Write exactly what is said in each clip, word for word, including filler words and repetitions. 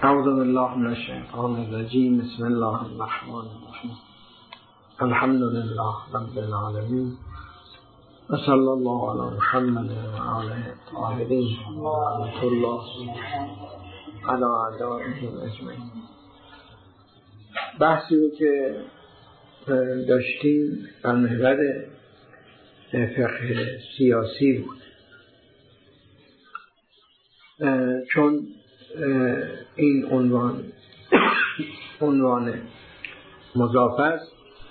اعوذ بالله من الشیطان الرجیم. بسم الله الرحمن الرحیم. الحمد لله رب العالمین و صلی الله علی محمد و آله الطاهرین و رحمت الله علی اعدائهم اجمعین. بحثی رو که داشتیم در محور فقه سیاسی بود، چون این عنوان عنوان مضاف است.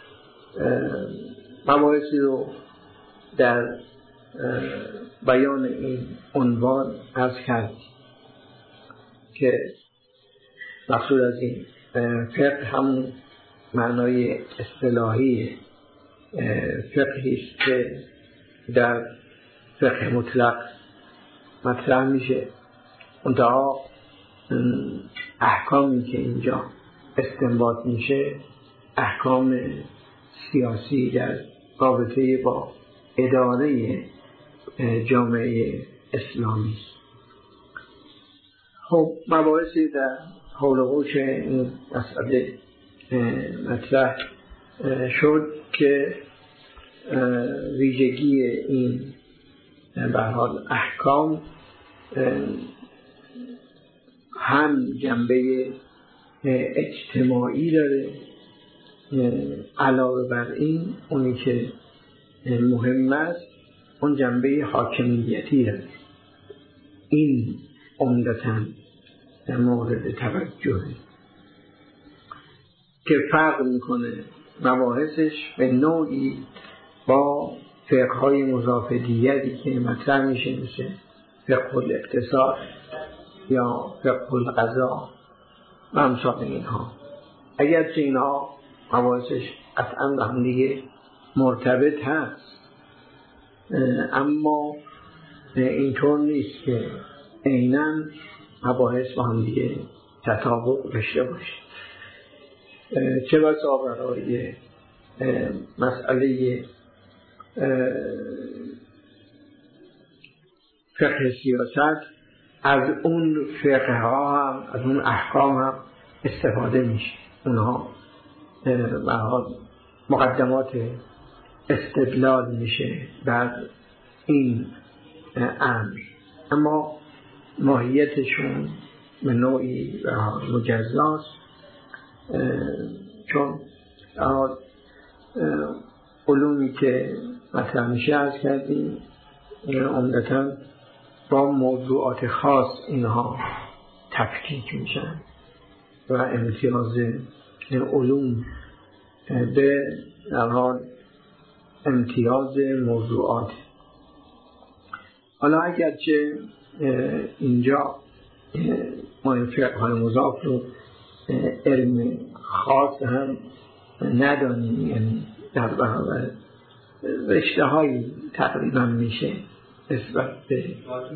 مباحثی رو در بیان این عنوان عرض کردیم که مقصود از این فقه همون معنای اصطلاحی فقهی است که در فقه مطلق مطرح میشه. منتها احکامی که اینجا استنباط میشه احکام سیاسی در رابطه با اداره جامعه اسلامی. خب مباحثی در حول و حوش این مسئله مطرح شد که ویژگی این به حال احکام هم جنبه اجتماعی داره، علاوه بر این اونی که مهم است اون جنبه حاکمیتی داره. این عمدتاً مورد توجهه که فرق میکنه مباحثش به نوعی با فقه‌های مضاف دیگری که مطرح میشه، مثل فقه الاقتصاد یا فقه القضاء و امثال اینها. اگرچه اینها مباحثش قطعا به هم دیگه مرتبط هست، اما اینطور نیست که عیناً مباحث با هم دیگه تطابق داشته باشه. چه بسا برای مسئله فقه سیاست از اون فقه ها هم از اون احکام هم استفاده میشه. اونها به حال مقدمات استدلال میشه بر این امر، اما ماهیتشون به نوعی مجزاست، چون علومی که مطرح میشه عرض کردیم عمدتاً با موضوعات خاص اینها تفکیک میشن و امتیاز علوم به در حال امتیاز موضوعات. حالا اگرچه اینجا ما این فقه مضاف رو علم خاص هم ندانیم، یعنی در برابر رشته هایی تقریبا میشه نسبت به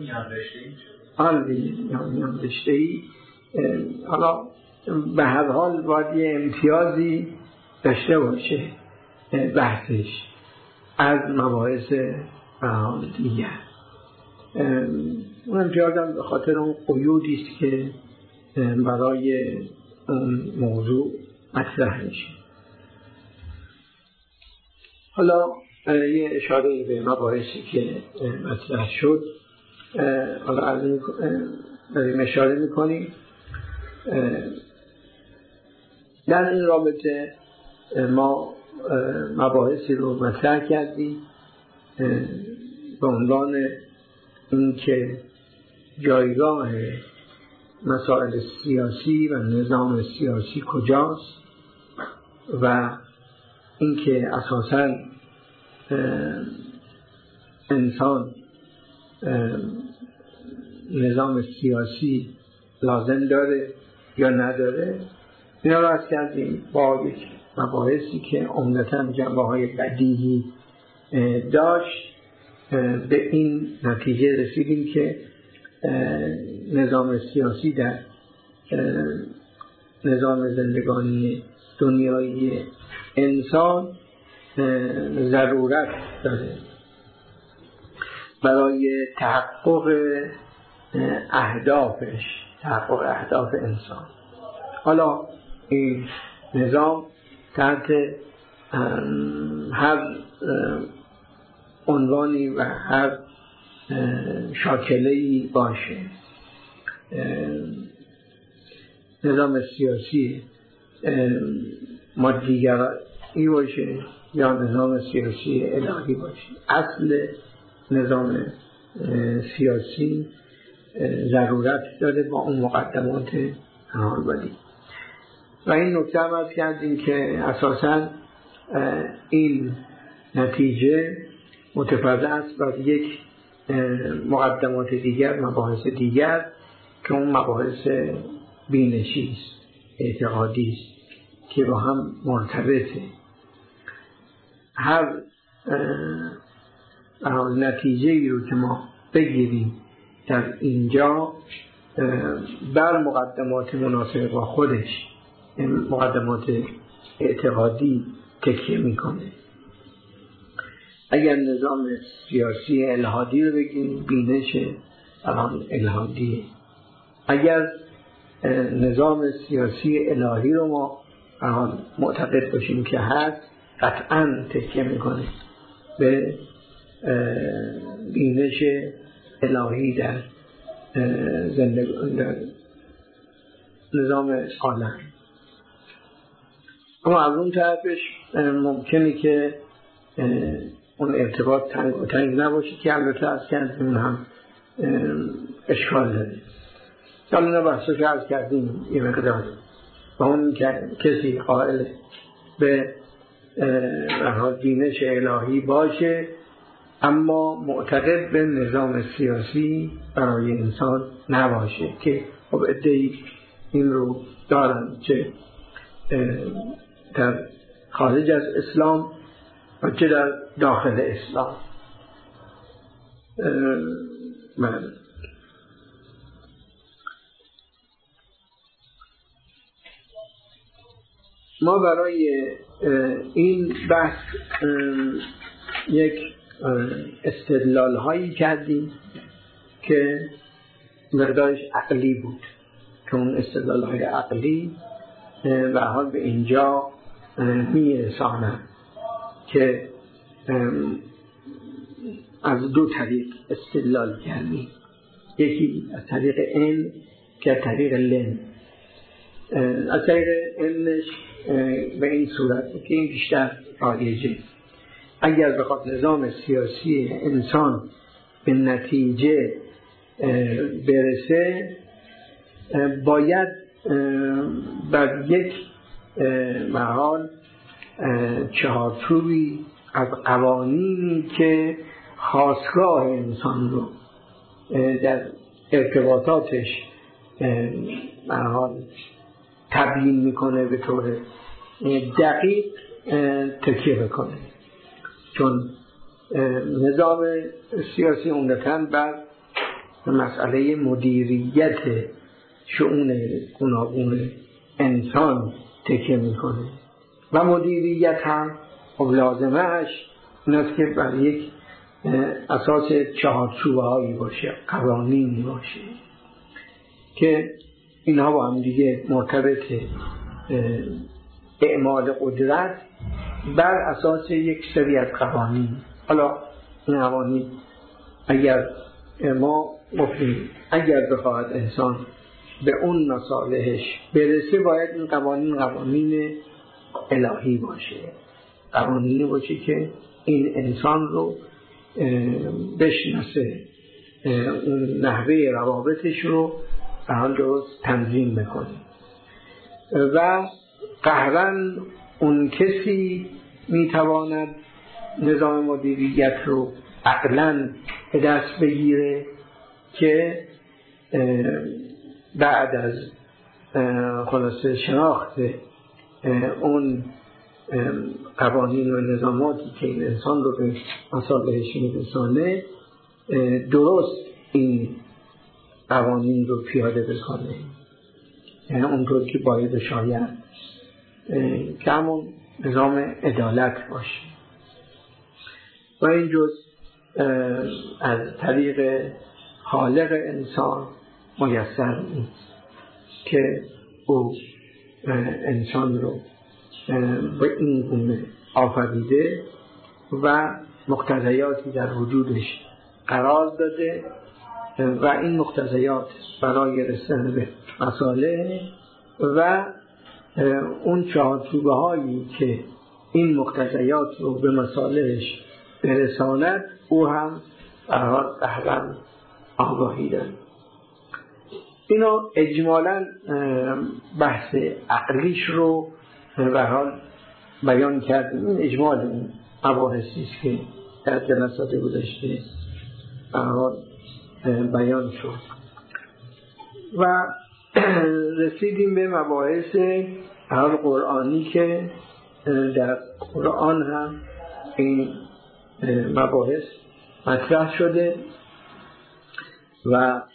حالی یا رشته ای. حالا به هر حال باید یه امتیازی داشته باشه بحثش از مباحث دیگر. اون امتیاز هم به خاطر اون قیودی است که برای اون موضوع مطرح میشه. حالا یه اشاره به مباحثی که مطرح شد حالا از این اشاره میکنیم. در این رابطه ما مباحثی رو مطرح کردیم به عنوان این که جایگاه مسائل سیاسی و نظام سیاسی کجاست و اینکه اساساً انسان نظام سیاسی لازم داره یا نداره. اینا رو عرض کردیم با یک مباحثی که عمدتاً جنبه‌های بدیهی داشت. به این نتیجه رسیدیم که نظام سیاسی در نظام زندگانی دنیایی انسان ضرورت داره برای تحقق اهدافش، تحقق اهداف انسان. حالا این نظام تحت هر عنوانی و هر شاکله‌ای باشه، نظام سیاسی مادیگرایی باشه یا نظام سیاسی الهی باشه، اصل نظام سیاسی ضرورت داره با اون مقدمات انحال‌ولی. و این نکته هم از کردیم که اساساً این نتیجه متفرع است بر یک مقدمات دیگر، مباحث دیگر که اون مباحث بینشی است، اعتقادی است که با هم مرتبطه. هر نتیجه‌ای رو که ما بگیریم در اینجا بر مقدمات مناسب با خودش، مقدمات اعتقادی تکیه میکنه. اگر نظام سیاسی الهادی رو بگیم، بینش الهادیه. اگر نظام سیاسی الهی رو ما معتقد باشیم که هست، قطعاً تکیه میکنه به بینش الهی در زندگی در نظام عالم. اما از اون طرفش ممکنه که اون ارتباط تنگ و تنگ نباشه که البته از کردیم اون هم اشکال داره. حالا اینا بحثو که از کردیم یه مقدار و اون که کسی قائل به بینش الهی باشه اما معتقد به نظام سیاسی برای انسان نباشه، که خب عده‌ای این رو دارن چه در خارج از اسلام و چه در داخل اسلام. من ما برای این بحث یک استدلال هایی کردیم که مقدارش عقلی بود، که اون استدلال های عقلی به حال به اینجا می رسانند که از دو طریق استدلال کردیم. یکی از طریق علم که از طریق لن. از طریق علمش به این صورت که این بیشتر رایجه. اگر بخواد نظام سیاسی انسان به نتیجه برسه باید بر یک محال چهارچوبی از قوانینی که خاستگاه انسان رو در ارتباطاتش محال تبیین میکنه به طور دقیق تکیه بکنه. چون نظام سیاسی عمدتاً بر مسئله مدیریت شؤون گوناگون انسان تکیه میکنه و مدیریت هم خب لازمهش این است که بر یک اساس چهارچوبه هایی باشه، قوانینی باشه که اینها با هم دیگه مرتبط اعمال قدرت بر اساس یک سری از قوانین. حالا این قوانین اگر ما گفتیم اگر بخواهد انسان به اون مصالحش برسه باید این قوانین قوانین الهی باشه، قوانینی باشه که این انسان رو بشناسه، اون نحوه روابطش رو به حال درست تنظیم بکنه و قهراً اون کسی میتواند نظام مدیریت رو عقلاً به دست بگیره که بعد از خلاصه شناخت اون قوانین و نظاماتی که این انسان رو به مصالحش میرسانه درست این قوانین رو پیاده بکنه، یعنی اونطور که باید و شاید، که همون نظام عدالت باشه. و این جز از طریق خالق انسان میسر نیست. که او انسان رو به این گونه آفریده و مقتضیاتی در وجودش قرار داده و این مقتضیات برای رسیدن به مصالح و اون چارچوبه هایی که این مقتضیات رو به مصالحش برساند او هم برای قهرن آگاهی داره. اینا اجمالاً بحث عقلیش رو به حال بیان کردیم. این اجمال این مباحثی است که در جلسات گذشته به حال بیان شد و رسیدیم به مباحث حال قرآنی که در قرآن هم این مباحث مطرح شده و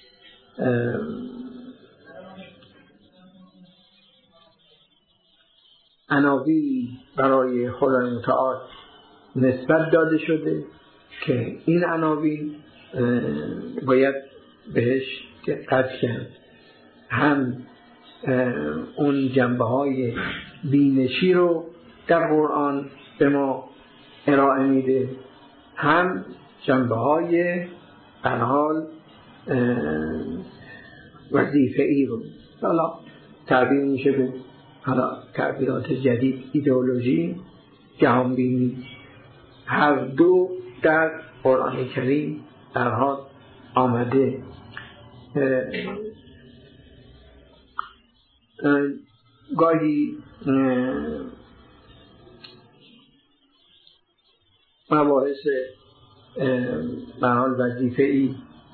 عناوین برای خدای متعال نسبت داده شده که این عناوین باید بهش دقت کرد. هم اون جنبه های بینشی رو در قرآن به ما ارائه میده، هم جنبه های در حال وظیفه ای رو حالا تعبیر میشه به حالا تعبیرات جدید ایدئولوژی، جهانبینی. هر دو در قرآن کریم در حال آمده. گاهی مباحث به حال وظیفه‌ای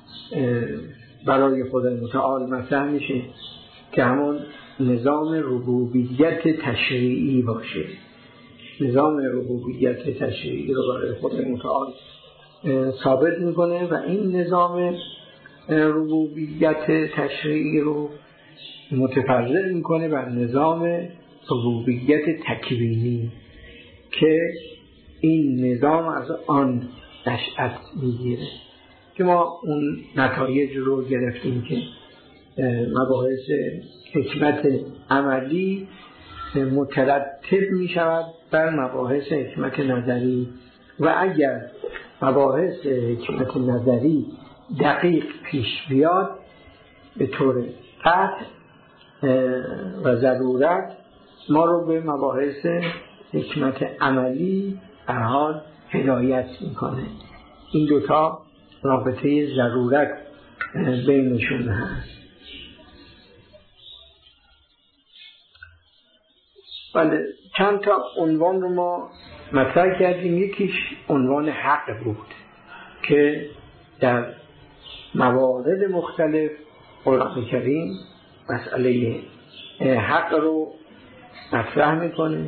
برای خدای متعال مطرح میشه که همون نظام ربوبیت تشریعی باشه. نظام ربوبیت تشریعی رو برای خدای متعال ثابت میکنه و این نظام ربوبیت تشریعی رو متفرع میکنه بر نظام ربوبیت تکوینی که این نظام از آن نشأت میگیره که ما اون نتایج رو گرفتیم که مباحث حکمت عملی مترتب می شود بر مباحث حکمت نظری و اگر مباحث حکمت نظری دقیق پیش بیاد به طور قطع و ضرورت ما رو به مباحث حکمت عملی در حال هدایت میکنه. این دوتا رابطه ضرورت بینشون هست. بله، چند تا عنوان رو ما مطرح کردیم. یکیش عنوان حق بود که در موارد مختلف قرآن کریم مسئله حق رو مطرح میکنه.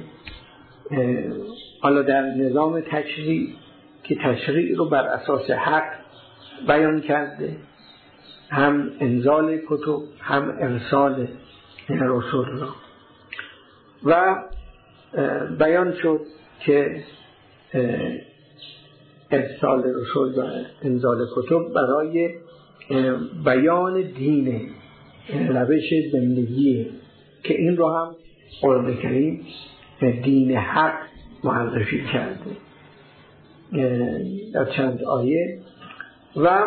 حالا در نظام تشریع که تشریع رو بر اساس حق بیان کرده، هم انزال کتب هم ارسال رسول را، و بیان شد که ارسال رسول و انزال کتب برای بیان دین، روش زندگی، که این رو هم قرآن کریم دین حق معرفی کرده در چند آیه. و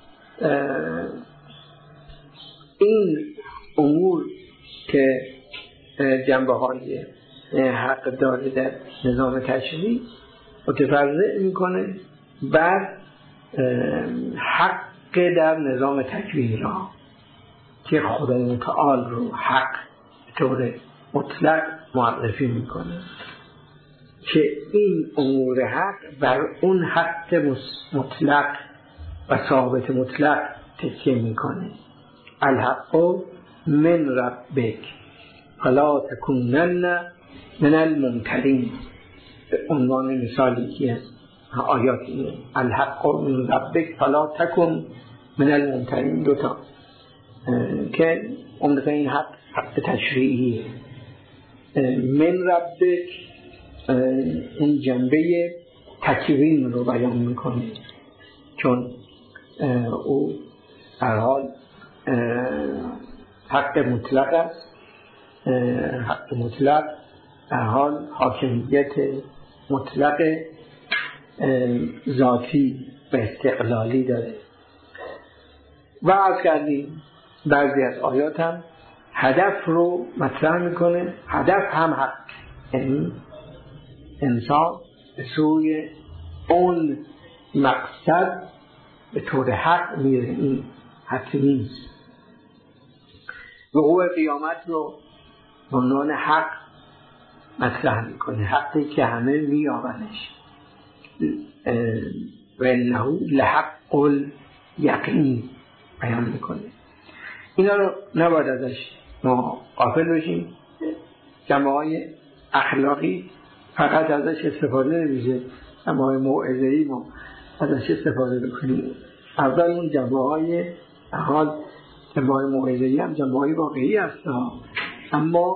این امور که جنبه های حق داره در نظام تشریع متفرع میکنه بر حق در نظام تکوینی را که خدای متعال رو حق طور مطلق معرفی میکنه که این امور حق بر اون حق مطلق و ثابت مطلق تکیه میکنه. الحق من ربک فلا تکونن من الممترین، به عنوان مثالی که آیاتی الحق من ربک فلا تکن من الممترین، دوتا که عمدتا این حق حق تشریعیه. من ربک اون جنبه تکوین رو بیان میکنه، چون او هر حال حق مطلق است. حق مطلق در حال حاکمیت مطلق ذاتی و استقلالی داره. و عرض کردیم بعضی از آیات هم هدف رو مطرح میکنه. هدف هم حق، یعنی انسان به سوی اون مقصد به طور حق میره، این حتمی نیست. وقوع قیامت رو به عنوان حق مطرح میکنه، حقی که همه میابنش. و انه لحق الیقین بیان میکنه. اینا رو نباید ازش ما غافل بشیم. جنبه های اخلاقی فقط ازش استفاده نمیشه، جنبه های موعظه‌ای ما ازش استفاده بکنیم. اول اون جنبه های حال جنبه های موعظه‌ای هم جنبه های واقعی هست، اما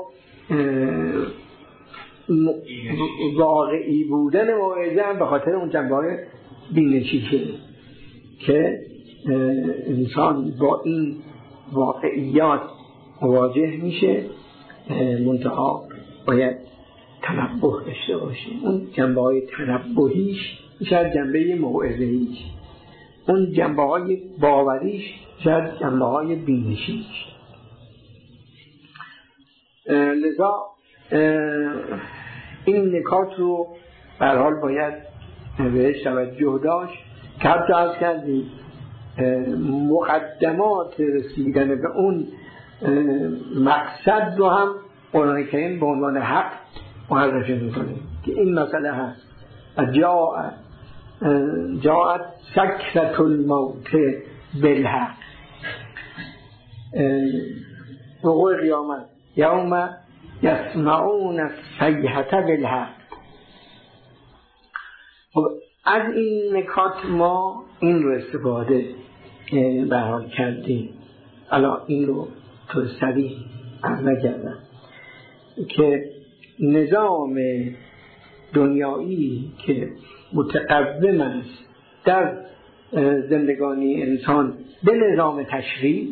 واقعی بودن موعظه هم به خاطر اون جنبه های بینشیشه که انسان با این واقعیات مواجه میشه، منتها باید تنبه داشته باشه. اون جنبه های تنبهیش میشه جنبه موعظه‌ایش، اون جنبه های باوریش میشه جنبه های بینشیش. لذا این نکات رو به هر حال باید بهش توجه داشت که حتی از کردیم مقدمات رسیدن به اون مقصد رو هم قرآن کریم به عنوان حق معرفی میکنه که این مسئله هست. جاء جاءت سکرة الموت بالحق، وقوع قیامت یوم یسمعون الصیحة بالحق. از این نکات ما این رو استفاده به حال کردیم. الان این رو تو صریح عرض نکردم که نظام دنیایی که متقوم است در زندگانی انسان به نظام تشریع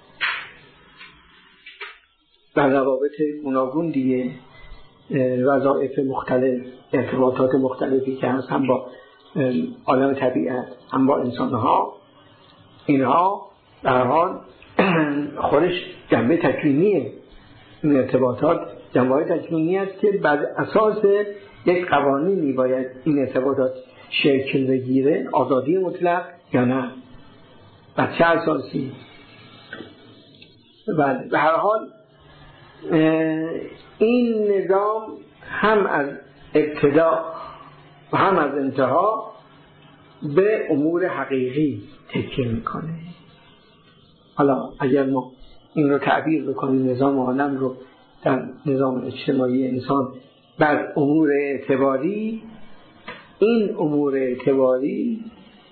و روابط گوناگون دیگه، وظایف مختلف، ارتباطات مختلفی که هست، هم با عالم طبیعت هم با انسانها، اینها در حال خودش جنبه تکوینیه. این ارتباطات جنبه های تکوینی است که بر اساس یک قوانینی باید این ارتباطات شکل بگیره، آزادی مطلق یا نه، بر چه اساسی. و به هر حال این نظام هم از ابتدا و هم از انتها به امور حقیقی تکیه میکنه. حالا اگر ما این رو تعبیر بکنیم نظام عالم رو در نظام اجتماعی انسان بر امور اعتباری، این امور اعتباری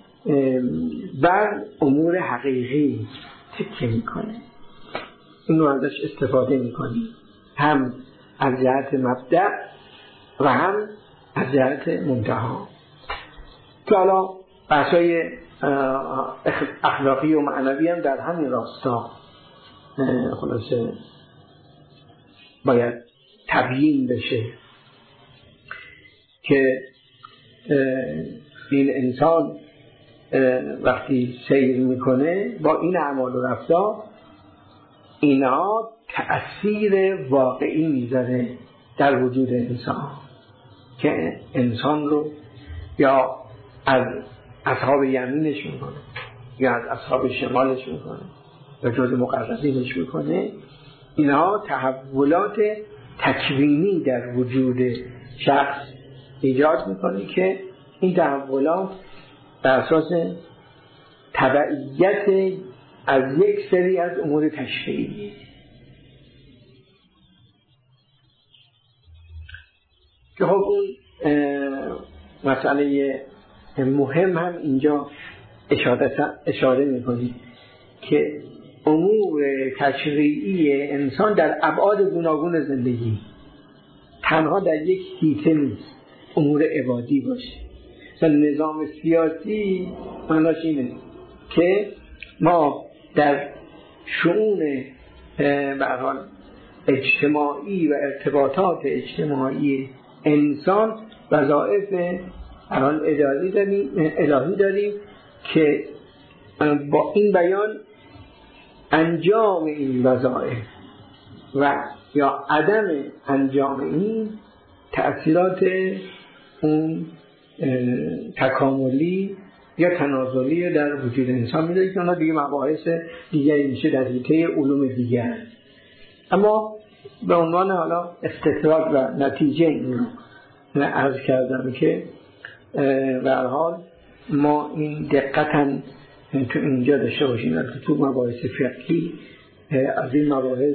بر امور حقیقی تکیه میکنه. این رو ازش استفاده میکنیم، هم از جهت مبدأ و هم از جهت منتها. که حالا بحثای اخلاقی و معنوی هم در همین راستا خلاصه باید تبیین بشه که این انسان وقتی سیر میکنه با این اعمال و رفتار، اینا تأثیر واقعی میذاره در وجود انسان که انسان رو یا از اصحاب یمینش میکنه یا از اصحاب شمالش میکنه یا جز مقربینش میکنه. اینا تحولات تکوینی در وجود شخص ایجاد میکنه که این تحولات بر اساس تبعیت از یک سری از امور تشریعی که خب اون مسئله مهم هم اینجا اشاره, اشاره میکنی که امور تشریعی انسان در ابعاد گوناگون زندگی تنها در یک حیطه نیست، امور عبادی باشه. مثلا نظام سیاسی معناش اینه که ما در شؤون به هر حال اجتماعی و ارتباطات اجتماعی انسان وظایف هر حال الهی داریم الهی داریم که با این بیان انجام این وظایف و یا عدم انجام این تأثیرات اون تکاملی یا تناسلی در وجود انسان میده که اونا دیگه مباحث دیگری میشه در حیطه علوم دیگر. اما به عنوان حالا استطراد و نتیجه این رو عرض کردم که به هر حال ما این دقیقاً تو اینجا داشته باشیم که تو مباحث فقهی از این مباحث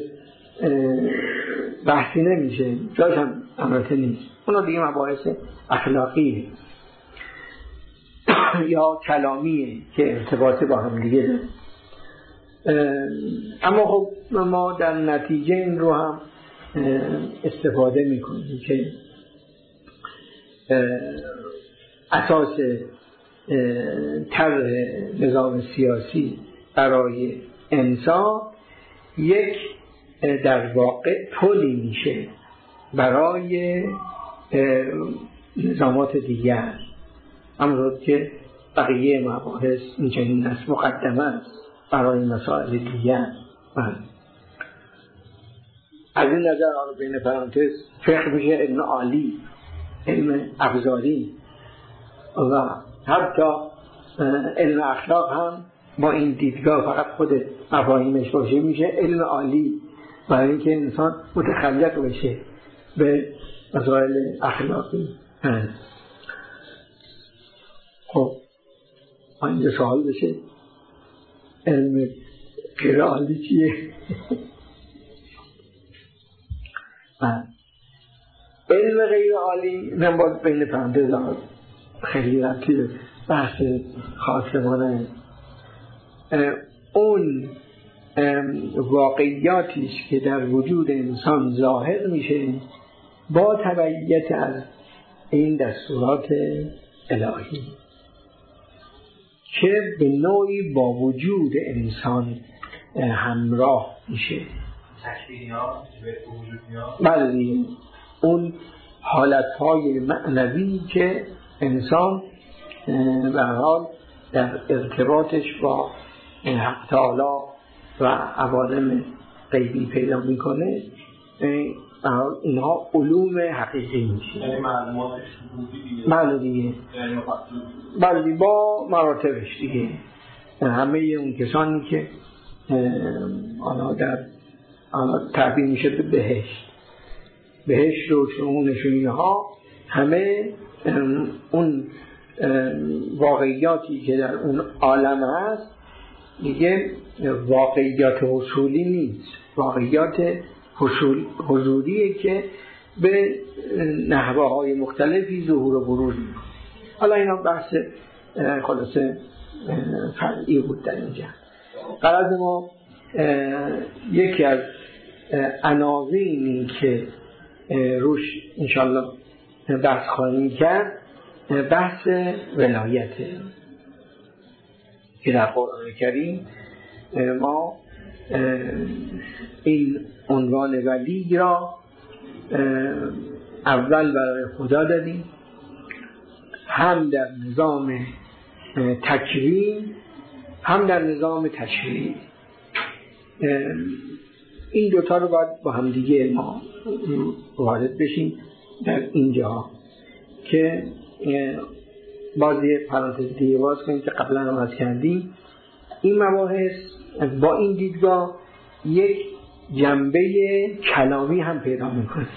بحثی نمیشه، جاش هم البته نیست. اونا دیگه مباحث اخلاقی یا کلامیه که ارتباط با هم دیگه داره. اما خب ما در نتیجه این رو هم استفاده میکنیم که اساس طرح نظام سیاسی برای انسان یک در واقع پلی میشه برای نظامات دیگر، همونطور که بقیه مباحث اینچنین است، مقدمه است برای مسائل دیگر. از این نظر حالا بین پرانتز فقه میشه علم عالی، علم ابزاری، و حتی علم اخلاق هم با این دیدگاه فقط خود مفاهیمش باشه میشه علم عالی، برای اینکه انسان متخلق بشه به مسائل اخلاقی. خب اینجا سوال بشه علم غیر عالی چیه؟ علم غیر عالی من باید بین پرانتز خیلی ربطی بحث خاصمانه اون واقعیاتیش که در وجود انسان ظاهر میشه با تبعیت از این دستورات الهی که به نوعی با وجود انسان همراه میشه. بله، اون حالتهای معنوی که انسان به هر حال در ارتباطش با حق تعالی و عوالم غیبی پیدا میکنه، اینها علوم حقیقی میشه. یعنی معلوماتش بله دیگه، بله با مراتبش دیگه. همه اون کسانی که آنها در آنها تعبیر میشه به بهشت بهشت و شمونش و اینها همه اون واقعیاتی که در اون عالم هست دیگه واقعیات حصولی نیست، واقعیات حضوریه که به نحوه های مختلفی ظهور و بروز میکنه. حالا اینا بحث خلاصه فرعی بود در اینجا. غرض ما یکی از عناوینی که روش انشالله بحث خواهیم کرد بحث ولایته که در قرآن کریم ما این عنوان ولی را اول برای خدا دادیم، هم در نظام تکریم هم در نظام تشریع. این دوتا رو باید با هم دیگه ما وارد بشیم در اینجا که باز یه پرانتز دیگه باز کنیم که قبلا هم از کردیم. این مباحث با این دیدگاه یک جنبه کلامی هم پیدا میکنه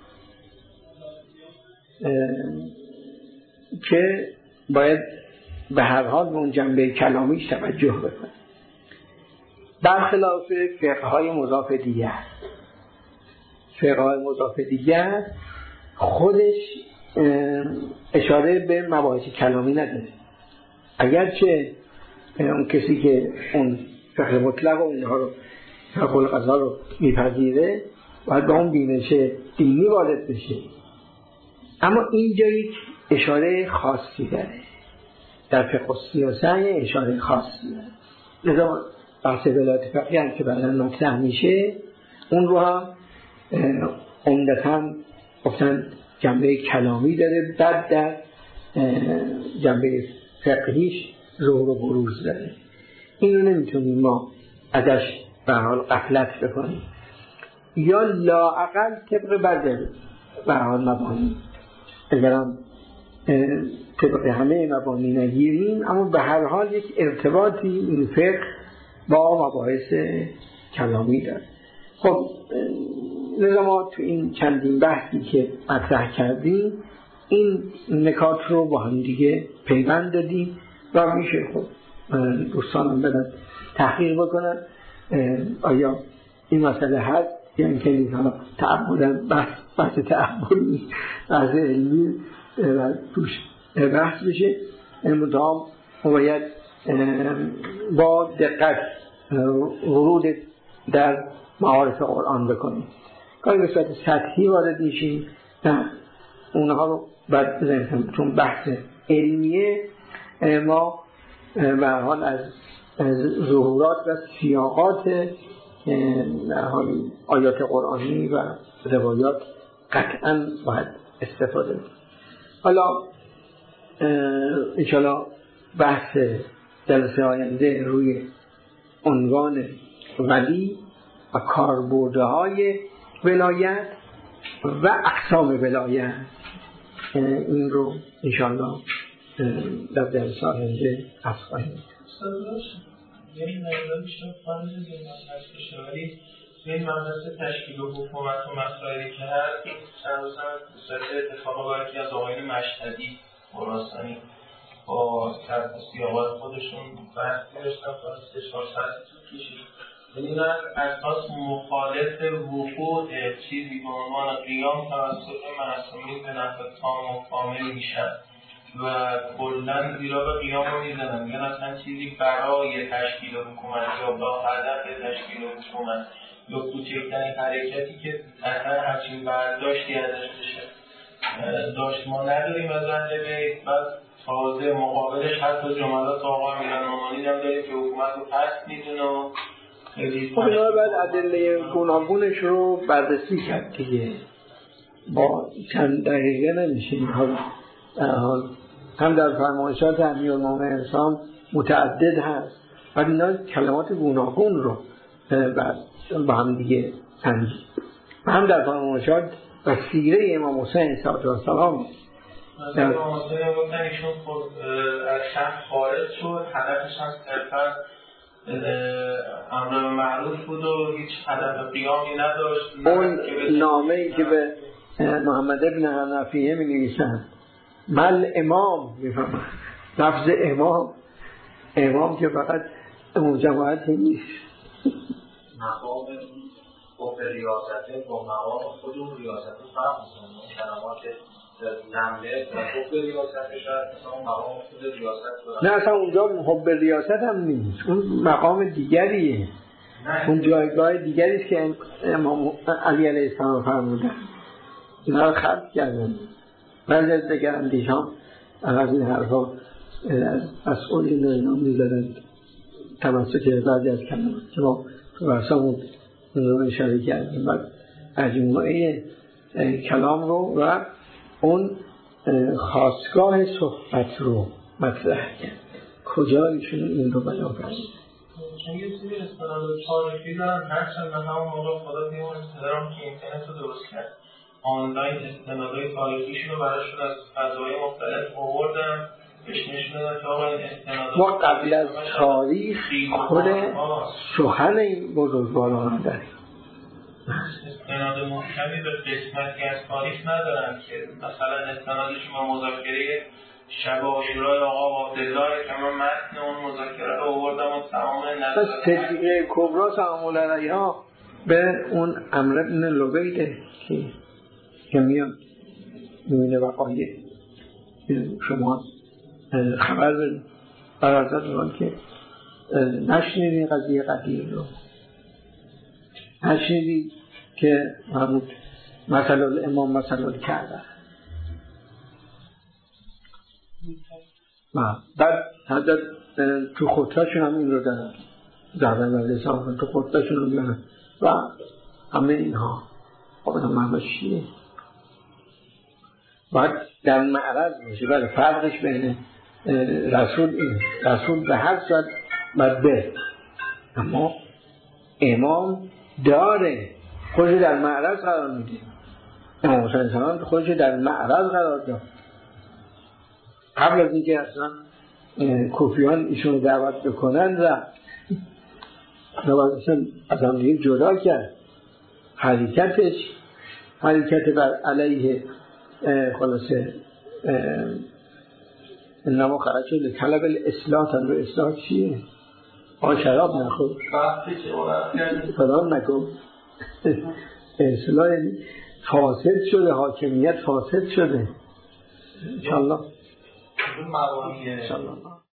که باید به هر حال به اون جنبه کلامیش توجه بکنه، برخلاف فقه‌های مضاف دیگر. فقه‌های مضاف دیگر خودش اشاره به مباحث کلامی نداره، اگرچه اون کسی که اون فقه مطلق و اینها رو فقه القضا رو میپذیره باید به اون بینش دینی وارد بشه، اما اینجا یک اشاره خاصی داره، در فقه السیاسه اشاره خاصی داره. لذا بحث ولایت فقیه هم که بعدا مطرح میشه، اون رو هم عمدتاً گفتن جنبه کلامی داره، بعد در جنبه فقهیش ظهور و بروز داره. این رو نمیتونیم ما ازش به حال غفلت بکنیم، یا لااقل طبق بعد به حال مبانی اگرم طبق همه مبانی نگیریم، اما به هر حال یک ارتباطی این فقه با مباحث کلامی داره. خب لذا ما تو این چندین بحثی که مطرح کردیم این نکات رو با هم دیگه پیوند دادیم و میشه خب دوستانم بدن تحقیق بکنن آیا این مسئله هست یا اینکه نیست. تعبدن بحث بحث تعبد نیست، بحث علمی و توش بحث بشه، مدام باید با دقت ورود در معارف قرآن بکنیم. کاری به صورت سطحی وارد میشیم نه اونها رو بعد بزنیم، چون بحث علمیه ما به حال از ظهورات و سیاقات آیات قرآنی و روایات قطعا باید استفاده کنیم. حالا انشاءالله بحث جلسه آینده روی عنوان ولی و کاربردهای ولایت و اقسام ولایت، این رو انشاءالله در جلسه آینده عرض خواهیم کرد. یعنی نظر میشه خارج از این مسئله ولی این مبحث تشکیل و حکومت و مسائلی که هست این چند روز هم بسیار اتفاقا با یکی از آقایان مشهدی خراسانی با سیاقات خودشون بحثی داشتن تا سه چهار ساعتی تو کشید. این از اساس مخالف وقوع چیزی به عنوان قیام توسط معصومین به نفع تام و کامل میشن و کلن زیرا به قیام رو میزنن، میگن اصلا چیزی برای تشکیل حکومت یا با هدف تشکیل حکومت یا کوچکترین حرکتی که اصلا همچین برداشتی ازش بشه داشت ما نداریم از اهل بیت. بعد تازه مقابلش حتی جملات آقا امیرالمومنین هم داریم که حکومت رو پس میدونه و خیلی اینا بعد ادله گوناگونش رو بررسی کرد دیگه، با چند دقیقه نمیشه حال هم در فرمایشات امیرالمومنین اسلام متعدد هست و اینا کلمات گوناگون رو با هم دیگه سنجید و هم در فرمایشات و سیره امام حسین علیه السلام از امام حسین گفتن ایشون از شهر خارج شد، هدفش هم صرفا امر معروف بود و هیچ هدف قیامی نداشت. اون نامه‌ای که به محمد ابن حنفیه می نویسند مل امام میفهمم لفظ امام امام که فقط اون جماعت نیست، مقام خب ریاسته با مقام خود اون ریاسته فرق می‌کنه. کلمات نمله و خب ریاسته شاید مثلا مقام خود ریاست نه اصلا اونجا حب ریاست هم نیست، اون مقام دیگریه، اون جایگاه دیگری است که امام علی علیه السلام فرمودن، اینا رو خلق کردن. بعضی از دیگر اندیشان از این حرفا از مسئول این اینا می‌زدند تمسک بعضی از کلمات که ما تو برسامون رو اشاره کردیم. بعد مجموعه کلام رو و اون خاستگاه صحبت رو مطرح کرد، کجا ایشون این رو بیان کرد. چون یه سری استناد تاریخی دارن، هرچند به همون موقع خدا دیمان استدارم که اینترنت رو درست کرد آنلاین استنادهای تاریخیشون رو براشون از فضای مختلف آوردن بهش نشون دادن که آقا این استنادها ما قبل از تاریخ خود سخن این بزرگواران داریم، استناد محکمی به قسمتی از تاریخ ندارن که مثلا استنادشون با مذاکره شب عاشورای آقا عبدالله که من متن اون مذاکره رو آوردم و تمام نظر صدیقه کبرا سلام علیها به اون عمرو بن لبیده که که میاد میبینه وقایع شما خبر بدید برازت میگن که نشنیدی قضیه قدیر رو، نشنیدی که محمود مثلا الامام مثلا کرده. بعد حضرت تو خطرشون هم این رو دارن زدن و لسان کن تو خودشون رو بیانن و همه اینها خب معنی چیه؟ باید در معرض میشه. بله فرقش بین رسول این رسول به هر صورت باید به، اما امام داره خودش در معرض قرار میده. امام حسین سلام خودش در معرض قرار داد قبل از اینکه اصلا کوفیان ایشون دعوت بکنن و نوازشون از هم دیگه جدا کرد. حرکتش حرکت بر علیه خلاصه انما خرج شد طلب الاصلاح. طلب اصلاح چیه؟ آن شراب نخور فلان نکن. اصلاح فاسد شده، حاکمیت فاسد شده. انشالله اون مبانی